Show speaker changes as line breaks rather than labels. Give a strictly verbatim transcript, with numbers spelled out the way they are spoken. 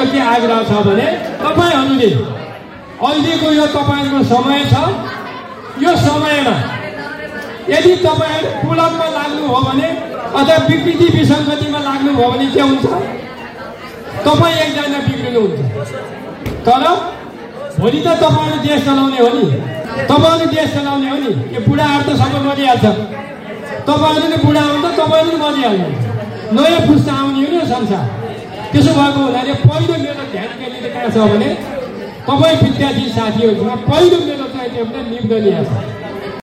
के आग्रह छ भने तपाईहरूले अहिलेको यो तपाईँको समय छ, यो समयमा यदि तपाईँहरू पुलकमा लाग्नु हो भने अथवा विकृति विसङ्गतिमा लाग्नु भयो भने के हुन्छ? तपाईँ एकजना बिग्रिनुहुन्छ। तर भोलि त तपाईँहरू देश चलाउने हो नि, तपाईँहरूले देश चलाउने हो नि। यो बुढाहरू त सबै मरिहाल्छ, तपाईँहरू नै बुढा हुन्छ, तपाईँहरू नै मरिहाल्नुहुन्छ। नयाँ पुस्ता आउने हो नि संसार। त्यसो भएको हुनाले पहिलो मेरो ध्यान केन्द्रित कहाँ छ भने तपाईँ विद्यार्थी साथीहरूसँग पहिलो मेरो चाहिँ त्यो निर्णय लिएको छ।